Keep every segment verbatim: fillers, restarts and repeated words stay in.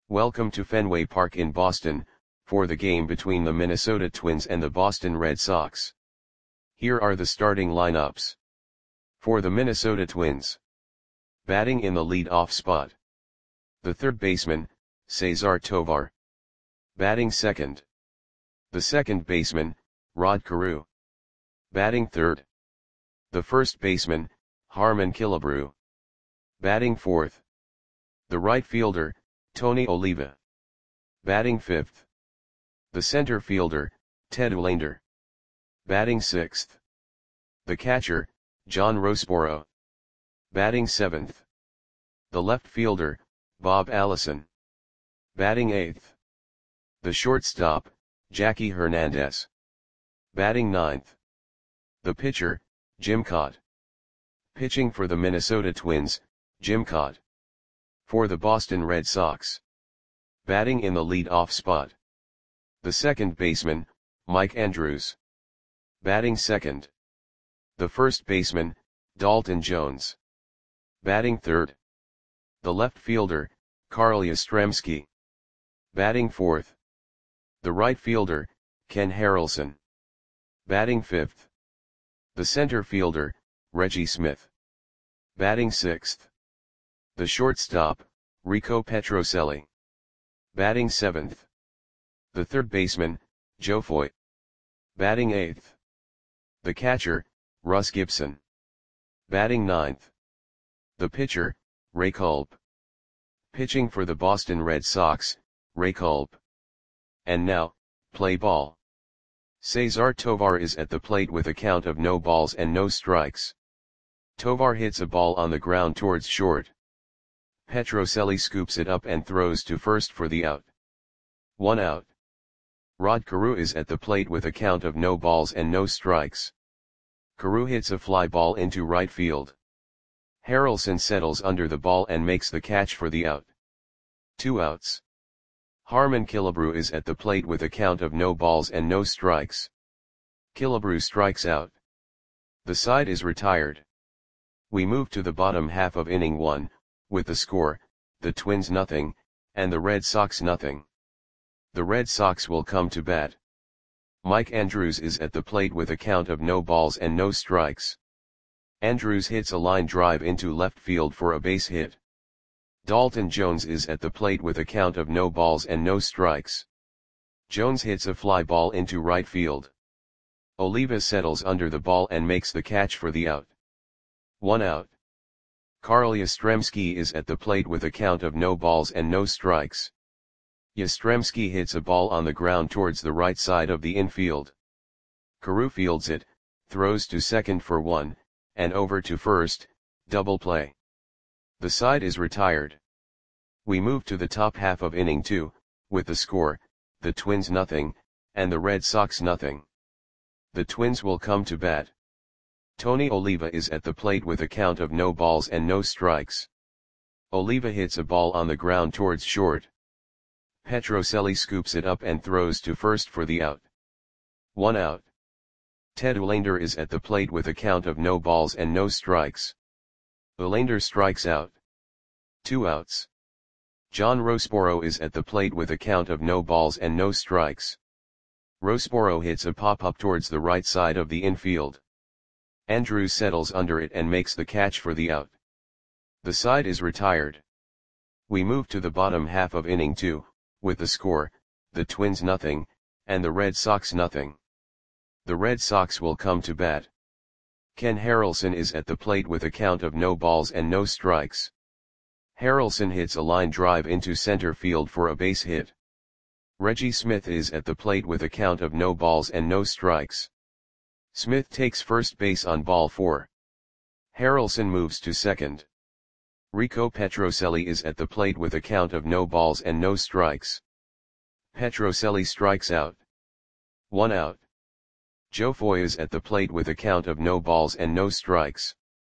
Welcome to Fenway Park in Boston, for the game between the Minnesota Twins and the Boston Red Sox. Here are the starting lineups. For the Minnesota Twins. Batting in the lead-off spot. The third baseman, Cesar Tovar. Batting second. The second baseman, Rod Carew. Batting third. The first baseman, Harmon Killebrew. Batting fourth. The right fielder, Tony Oliva. Batting fifth. The center fielder, Ted Olander. Batting sixth. The catcher, John Roseboro. Batting seventh. The left fielder, Bob Allison. Batting eighth. The shortstop, Jackie Hernandez. Batting ninth. The pitcher, Jim Kaat. Pitching for the Minnesota Twins, Jim Kaat. For the Boston Red Sox. Batting in the lead-off spot. The second baseman, Mike Andrews. Batting second. The first baseman, Dalton Jones. Batting third. The left fielder, Carl Yastrzemski. Batting fourth. The right fielder, Ken Harrelson. Batting fifth. The center fielder, Reggie Smith. Batting sixth. The shortstop, Rico Petrocelli. Batting seventh. The third baseman, Joe Foy. Batting eighth. The catcher, Russ Gibson. Batting ninth. The pitcher, Ray Kulp. Pitching for the Boston Red Sox, Ray Kulp. And now, play ball. Cesar Tovar is at the plate with a count of no balls and no strikes. Tovar hits a ball on the ground towards short. Petrocelli scoops it up and throws to first for the out. One out. Rod Carew is at the plate with a count of no balls and no strikes. Carew hits a fly ball into right field. Harrelson settles under the ball and makes the catch for the out. Two outs. Harmon Killebrew is at the plate with a count of no balls and no strikes. Killebrew strikes out. The side is retired. We move to the bottom half of inning one, with the score, the Twins nothing, and the Red Sox nothing. The Red Sox will come to bat. Mike Andrews is at the plate with a count of no balls and no strikes. Andrews hits a line drive into left field for a base hit. Dalton Jones is at the plate with a count of no balls and no strikes. Jones hits a fly ball into right field. Oliva settles under the ball and makes the catch for the out. One out. Carl Yastrzemski is at the plate with a count of no balls and no strikes. Yastrzemski hits a ball on the ground towards the right side of the infield. Carew fields it, throws to second for one, and over to first, double play. The side is retired. We move to the top half of inning two, with the score, the Twins nothing, and the Red Sox nothing. The Twins will come to bat. Tony Oliva is at the plate with a count of no balls and no strikes. Oliva hits a ball on the ground towards short. Petrocelli scoops it up and throws to first for the out. One out. Ted Olander is at the plate with a count of no balls and no strikes. Olander strikes out. Two outs. John Roseboro is at the plate with a count of no balls and no strikes. Roseboro hits a pop-up towards the right side of the infield. Andrews settles under it and makes the catch for the out. The side is retired. We move to the bottom half of inning two, with the score, the Twins nothing, and the Red Sox nothing. The Red Sox will come to bat. Ken Harrelson is at the plate with a count of no balls and no strikes. Harrelson hits a line drive into center field for a base hit. Reggie Smith is at the plate with a count of no balls and no strikes. Smith takes first base on ball four. Harrelson moves to second. Rico Petrocelli is at the plate with a count of no balls and no strikes. Petrocelli strikes out. One out. Joe Foy is at the plate with a count of no balls and no strikes.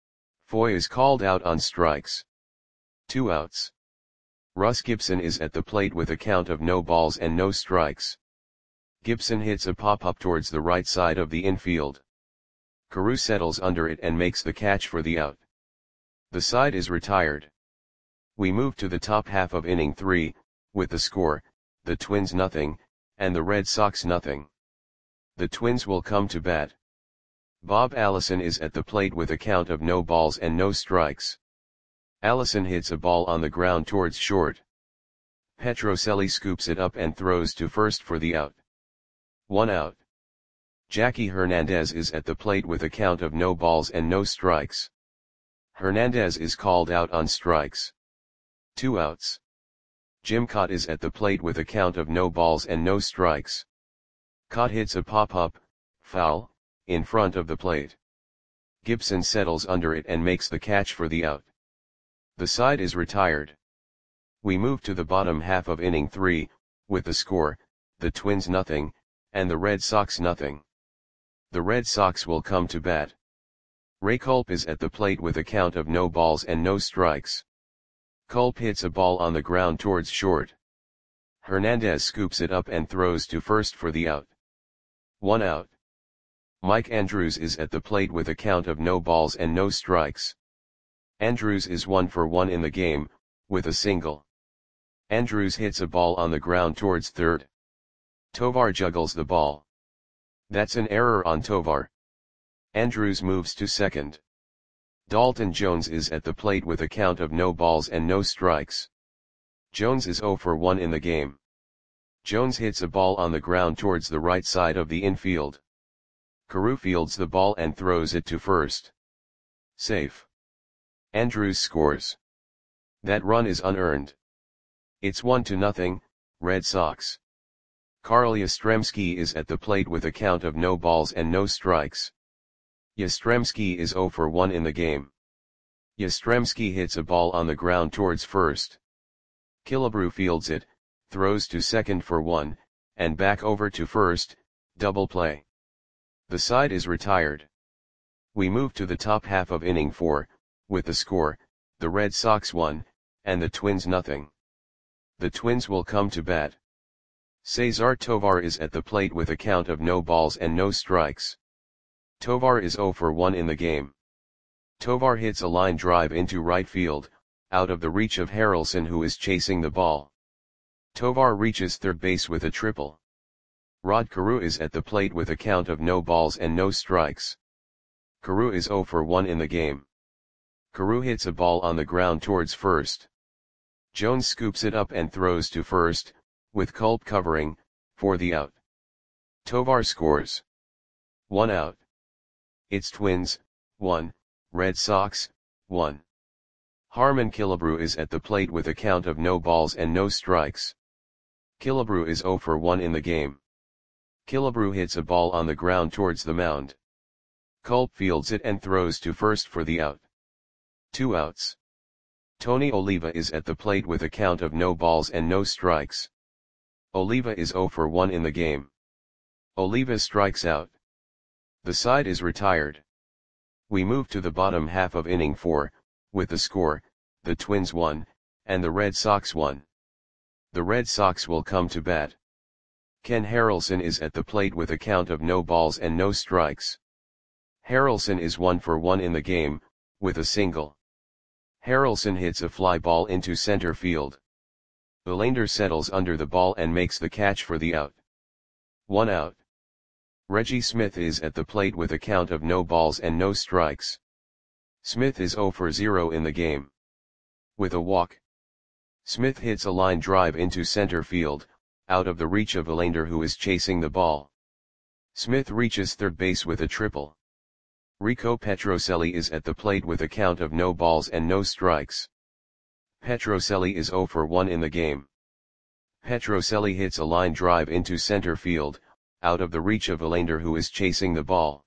Foy is called out on strikes. Two outs. Russ Gibson is at the plate with a count of no balls and no strikes. Gibson hits a pop-up towards the right side of the infield. Carew settles under it and makes the catch for the out. The side is retired. We move to the top half of inning three, with the score, the Twins nothing, and the Red Sox nothing. The Twins will come to bat. Bob Allison is at the plate with a count of no balls and no strikes. Allison hits a ball on the ground towards short. Petrocelli scoops it up and throws to first for the out. One out. Jackie Hernandez is at the plate with a count of no balls and no strikes. Hernandez is called out on strikes. Two outs. Jim Kaat is at the plate with a count of no balls and no strikes. Kaat hits a pop-up, foul, in front of the plate. Gibson settles under it and makes the catch for the out. The side is retired. We move to the bottom half of inning three, with the score, the Twins nothing, and the Red Sox nothing. The Red Sox will come to bat. Ray Culp is at the plate with a count of no balls and no strikes. Culp hits a ball on the ground towards short. Hernandez scoops it up and throws to first for the out. One out. Mike Andrews is at the plate with a count of no balls and no strikes. Andrews is one for one in the game, with a single. Andrews hits a ball on the ground towards third. Tovar juggles the ball. That's an error on Tovar. Andrews moves to second. Dalton Jones is at the plate with a count of no balls and no strikes. Jones is zero for one in the game. Jones hits a ball on the ground towards the right side of the infield. Carew fields the ball and throws it to first. Safe. Andrews scores. That run is unearned. It's one to nothing, Red Sox. Carl Yastrzemski is at the plate with a count of no balls and no strikes. Yastrzemski is zero for one in the game. Yastrzemski hits a ball on the ground towards first. Killebrew fields it, throws to second for one, and back over to first, double play. The side is retired. We move to the top half of inning four, with the score, the Red Sox one, and the Twins nothing. The Twins will come to bat. Cesar Tovar is at the plate with a count of no balls and no strikes. Tovar is zero for one in the game. Tovar hits a line drive into right field, out of the reach of Harrelson, who is chasing the ball. Tovar reaches third base with a triple. Rod Carew is at the plate with a count of no balls and no strikes. Carew is zero for one in the game. Carew hits a ball on the ground towards first. Jones scoops it up and throws to first, with Culp covering, for the out. Tovar scores. One out. It's Twins, one, Red Sox, one. Harmon Killebrew is at the plate with a count of no balls and no strikes. Killebrew is zero for one in the game. Killebrew hits a ball on the ground towards the mound. Culp fields it and throws to first for the out. Two outs. Tony Oliva is at the plate with a count of no balls and no strikes. Oliva is zero for one in the game. Oliva strikes out. The side is retired. We move to the bottom half of inning four, with the score, the Twins one, and the Red Sox one. The Red Sox will come to bat. Ken Harrelson is at the plate with a count of no balls and no strikes. Harrelson is one for one in the game, with a single. Harrelson hits a fly ball into center field. Verlander settles under the ball and makes the catch for the out. One out. Reggie Smith is at the plate with a count of no balls and no strikes. Smith is zero for zero in the game. With a walk. Smith hits a line drive into center field, out of the reach of Verlander, who is chasing the ball. Smith reaches third base with a triple. Rico Petrocelli is at the plate with a count of no balls and no strikes. Petrocelli is zero for one in the game. Petrocelli hits a line drive into center field, out of the reach of Verlander, who is chasing the ball.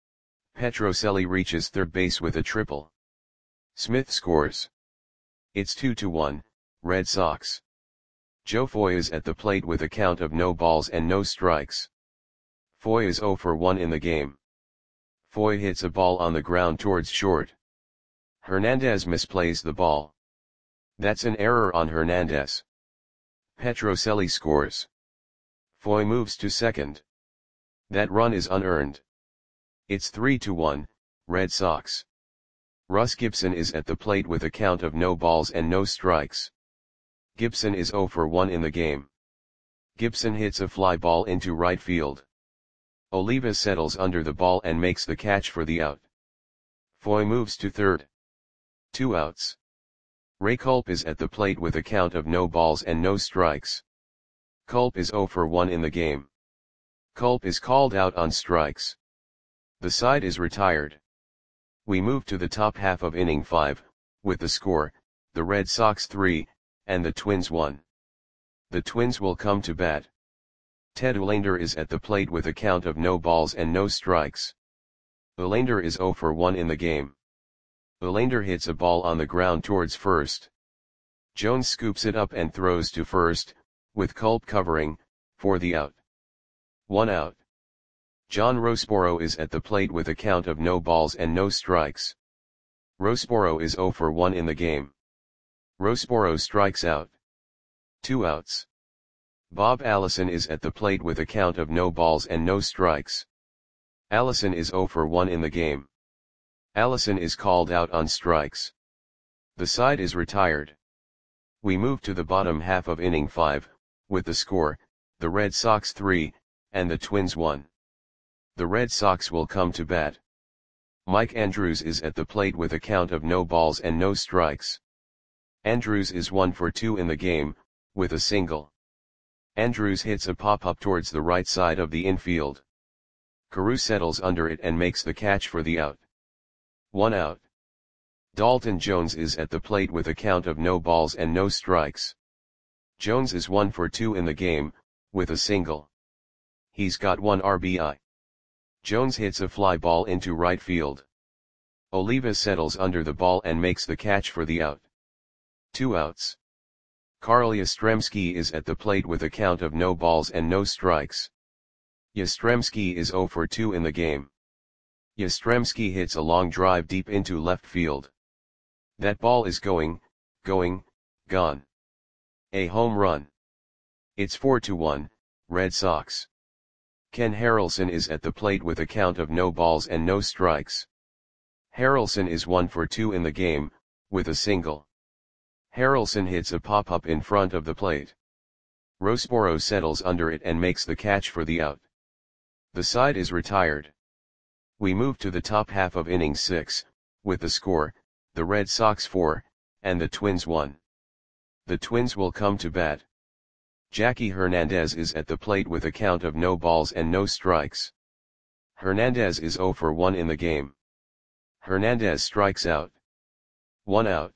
Petrocelli reaches third base with a triple. Smith scores. It's two to one, Red Sox. Joe Foy is at the plate with a count of no balls and no strikes. Foy is zero for one in the game. Foy hits a ball on the ground towards short. Hernandez misplays the ball. That's an error on Hernandez. Petrocelli scores. Foy moves to second. That run is unearned. It's three to one, Red Sox. Russ Gibson is at the plate with a count of no balls and no strikes. Gibson is zero for one in the game. Gibson hits a fly ball into right field. Oliva settles under the ball and makes the catch for the out. Foy moves to third. Two outs. Ray Culp is at the plate with a count of no balls and no strikes. Culp is zero for one in the game. Culp is called out on strikes. The side is retired. We move to the top half of inning five, with the score, the Red Sox three, and the Twins one. The Twins will come to bat. Ted Olander is at the plate with a count of no balls and no strikes. Olander is zero for one in the game. Olander hits a ball on the ground towards first. Jones scoops it up and throws to first, with Culp covering, for the out. One out. John Roseboro is at the plate with a count of no balls and no strikes. Roseboro is zero for one in the game. Roseboro strikes out. Two outs. Bob Allison is at the plate with a count of no balls and no strikes. Allison is zero for one in the game. Allison is called out on strikes. The side is retired. We move to the bottom half of inning five, with the score, the Red Sox three, and the Twins one. The Red Sox will come to bat. Mike Andrews is at the plate with a count of no balls and no strikes. Andrews is one for two in the game, with a single. Andrews hits a pop-up towards the right side of the infield. Carew settles under it and makes the catch for the out. One out. Dalton Jones is at the plate with a count of no balls and no strikes. Jones is one for two in the game, with a single. He's got one R B I. Jones hits a fly ball into right field. Oliva settles under the ball and makes the catch for the out. Two outs. Carl Yastrzemski is at the plate with a count of no balls and no strikes. Yastrzemski is zero for two in the game. Yastrzemski hits a long drive deep into left field. That ball is going, going, gone. A home run. It's four to one, Red Sox. Ken Harrelson is at the plate with a count of no balls and no strikes. Harrelson is one for two in the game, with a single. Harrelson hits a pop-up in front of the plate. Roseboro settles under it and makes the catch for the out. The side is retired. We move to the top half of inning six, with the score, the Red Sox four, and the Twins one. The Twins will come to bat. Jackie Hernandez is at the plate with a count of no balls and no strikes. Hernandez is zero for one in the game. Hernandez strikes out. One out.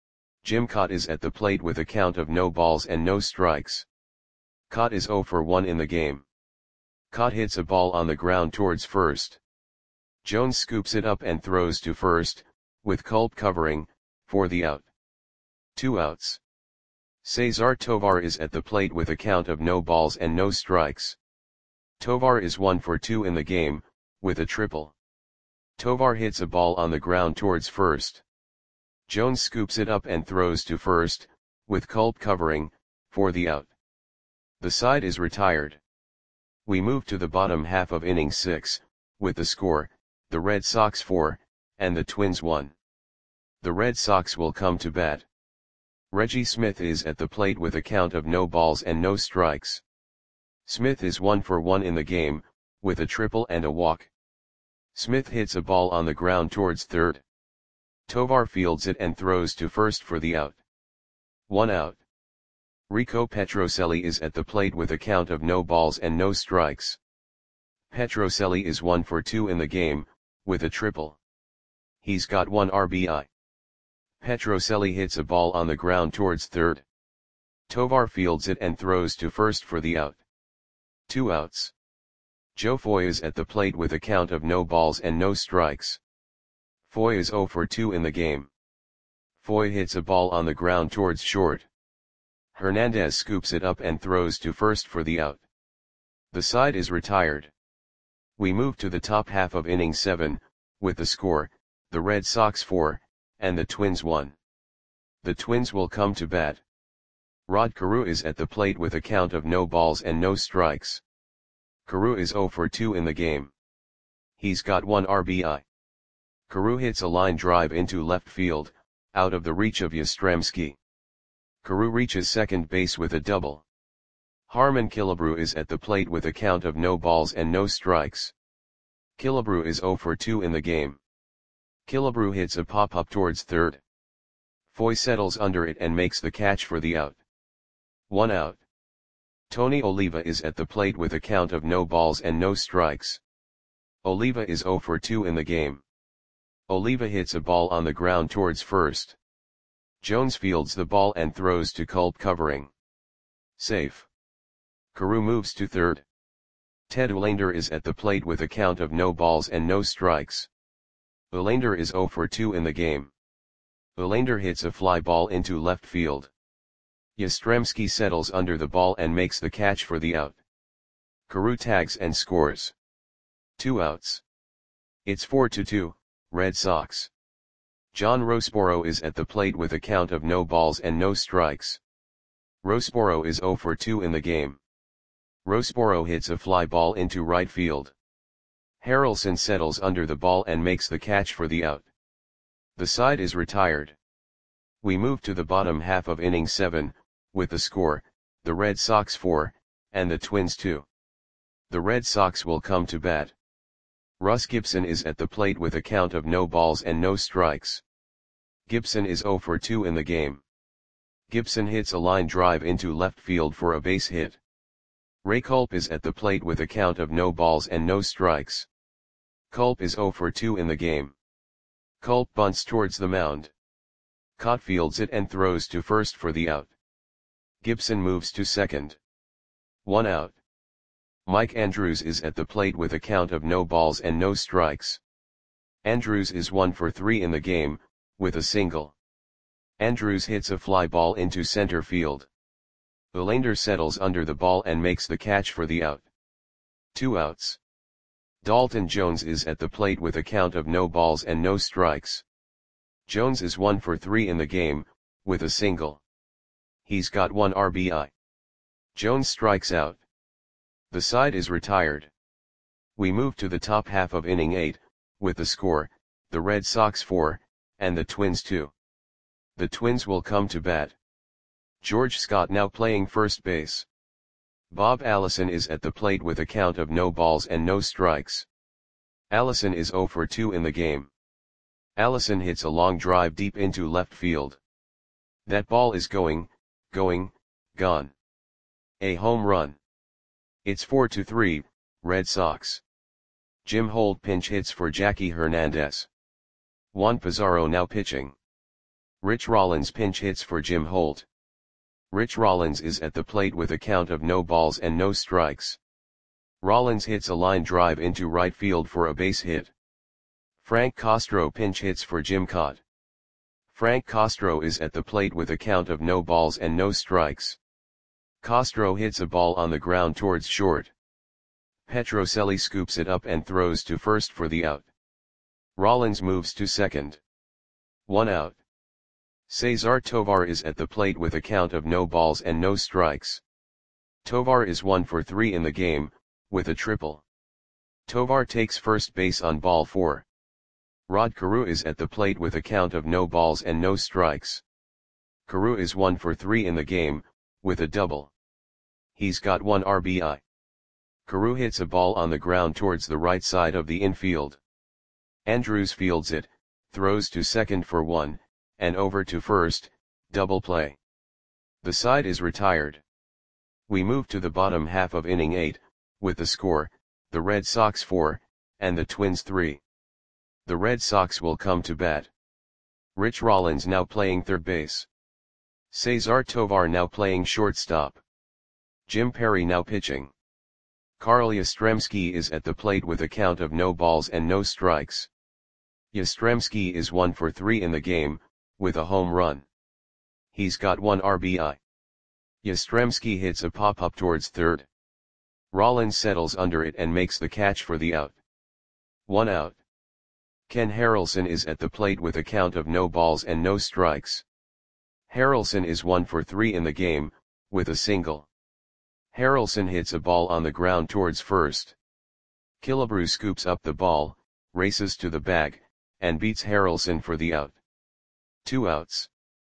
Jim Kaat is at the plate with a count of no balls and no strikes. Kaat is zero for one in the game. Kaat hits a ball on the ground towards first. Jones scoops it up and throws to first, with Culp covering, for the out. Two outs. Cesar Tovar is at the plate with a count of no balls and no strikes. Tovar is one for two in the game, with a triple. Tovar hits a ball on the ground towards first. Jones scoops it up and throws to first, with Culp covering, for the out. The side is retired. We move to the bottom half of inning six, with the score, the Red Sox four, and the Twins one. The Red Sox will come to bat. Reggie Smith is at the plate with a count of no balls and no strikes. Smith is one for one in the game, with a triple and a walk. Smith hits a ball on the ground towards third. Tovar fields it and throws to first for the out. One out. Rico Petrocelli is at the plate with a count of no balls and no strikes. Petrocelli is one for two in the game, with a triple. He's got one R B I. Petrocelli hits a ball on the ground towards third. Tovar fields it and throws to first for the out. Two outs. Joe Foy is at the plate with a count of no balls and no strikes. Foy is zero for two in the game. Foy hits a ball on the ground towards short. Hernandez scoops it up and throws to first for the out. The side is retired. We move to the top half of inning seven, with the score, the Red Sox four, and the Twins one. The Twins will come to bat. Rod Carew is at the plate with a count of no balls and no strikes. Carew is zero for two in the game. He's got one R B I. Carew hits a line drive into left field, out of the reach of Yastrzemski. Carew reaches second base with a double. Harmon Killebrew is at the plate with a count of no balls and no strikes. Killebrew is zero for two in the game. Killebrew hits a pop-up towards third. Foy settles under it and makes the catch for the out. One out. Tony Oliva is at the plate with a count of no balls and no strikes. Oliva is zero for two in the game. Oliva hits a ball on the ground towards first. Jones fields the ball and throws to Culp covering. Safe. Carew moves to third. Ted Uhlaender is at the plate with a count of no balls and no strikes. Uhlaender is zero for two in the game. Uhlaender hits a fly ball into left field. Yastrzemski settles under the ball and makes the catch for the out. Carew tags and scores. Two outs. It's four to two, Red Sox. John Roseboro is at the plate with a count of no balls and no strikes. Roseboro is zero for two in the game. Roseboro hits a fly ball into right field. Harrelson settles under the ball and makes the catch for the out. The side is retired. We move to the bottom half of inning seven, with the score, the Red Sox four, and the Twins two. The Red Sox will come to bat. Russ Gibson is at the plate with a count of no balls and no strikes. Gibson is zero for two in the game. Gibson hits a line drive into left field for a base hit. Ray Culp is at the plate with a count of no balls and no strikes. Culp is zero for two in the game. Culp bunts towards the mound. Cott fields it and throws to first for the out. Gibson moves to second. One out. Mike Andrews is at the plate with a count of no balls and no strikes. Andrews is one for three in the game, with a single. Andrews hits a fly ball into center field. Uhlaender settles under the ball and makes the catch for the out. Two outs. Dalton Jones is at the plate with a count of no balls and no strikes. Jones is one for three in the game, with a single. He's got one R B I. Jones strikes out. The side is retired. We move to the top half of inning eight, with the score, the Red Sox four, and the Twins two. The Twins will come to bat. George Scott now playing first base. Bob Allison is at the plate with a count of no balls and no strikes. Allison is zero for two in the game. Allison hits a long drive deep into left field. That ball is going, going, gone. A home run. It's four to three, Red Sox. Jim Holt pinch hits for Jackie Hernandez. Juan Pizarro now pitching. Rich Rollins pinch hits for Jim Holt. Rich Rollins is at the plate with a count of no balls and no strikes. Rollins hits a line drive into right field for a base hit. Frank Castro pinch hits for Jim Cott. Frank Castro is at the plate with a count of no balls and no strikes. Castro hits a ball on the ground towards short. Petrocelli scoops it up and throws to first for the out. Rollins moves to second. One out. Cesar Tovar is at the plate with a count of no balls and no strikes. Tovar is one for three in the game, with a triple. Tovar takes first base on ball four. Rod Carew is at the plate with a count of no balls and no strikes. Carew is one for three in the game, with a double. He's got one R B I. Carew hits a ball on the ground towards the right side of the infield. Andrews fields it, throws to second for one, and over to first, double play. The side is retired. We move to the bottom half of inning eight, with the score, the Red Sox four, and the Twins three. The Red Sox will come to bat. Rich Rollins now playing third base. Cesar Tovar now playing shortstop. Jim Perry now pitching. Carl Yastrzemski is at the plate with a count of no balls and no strikes. Yastrzemski is one for three in the game, with a home run. He's got one R B I. Yastrzemski hits a pop-up towards third. Rollins settles under it and makes the catch for the out. One out. Ken Harrelson is at the plate with a count of no balls and no strikes. Harrelson is one for three in the game, with a single. Harrelson hits a ball on the ground towards first. Killebrew scoops up the ball, races to the bag, and beats Harrelson for the out. Two outs.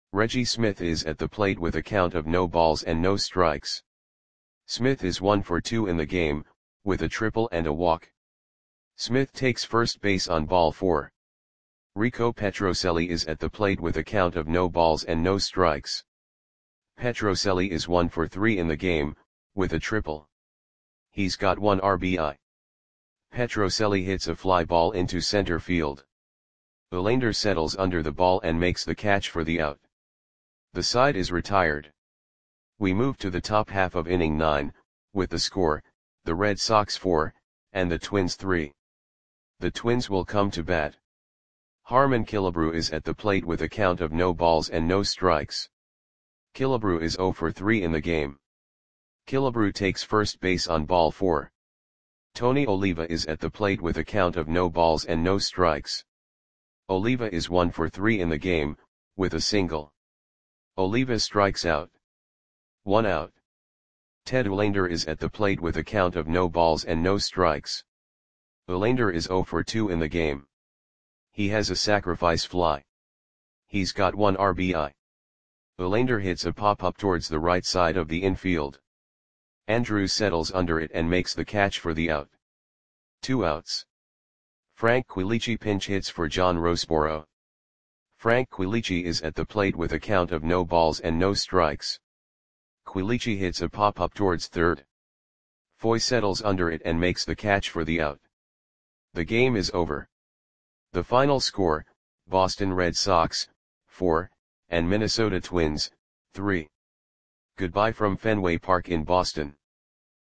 Reggie Smith is at the plate with a count of no balls and no strikes. Smith is one for two in the game, with a triple and a walk. Smith takes first base on ball four. Rico Petrocelli is at the plate with a count of no balls and no strikes. Petrocelli is one for three in the game, with a triple. He's got one R B I. Petrocelli hits a fly ball into center field. Olander settles under the ball and makes the catch for the out. The side is retired. We move to the top half of inning nine, with the score, the Red Sox four, and the Twins three. The Twins will come to bat. Harmon Killebrew is at the plate with a count of no balls and no strikes. Killebrew is zero for three in the game. Killebrew takes first base on ball four. Tony Oliva is at the plate with a count of no balls and no strikes. Oliva is one for three in the game, with a single. Oliva strikes out. One out. Ted Olander is at the plate with a count of no balls and no strikes. Olander is zero for two in the game. He has a sacrifice fly. He's got one R B I. Olander hits a pop-up towards the right side of the infield. Andrews settles under it and makes the catch for the out. Two outs. Frank Quilici pinch hits for John Roseboro. Frank Quilici is at the plate with a count of no balls and no strikes. Quilici hits a pop-up towards third. Foy settles under it and makes the catch for the out. The game is over. The final score, Boston Red Sox, four, and Minnesota Twins, three. Goodbye from Fenway Park in Boston.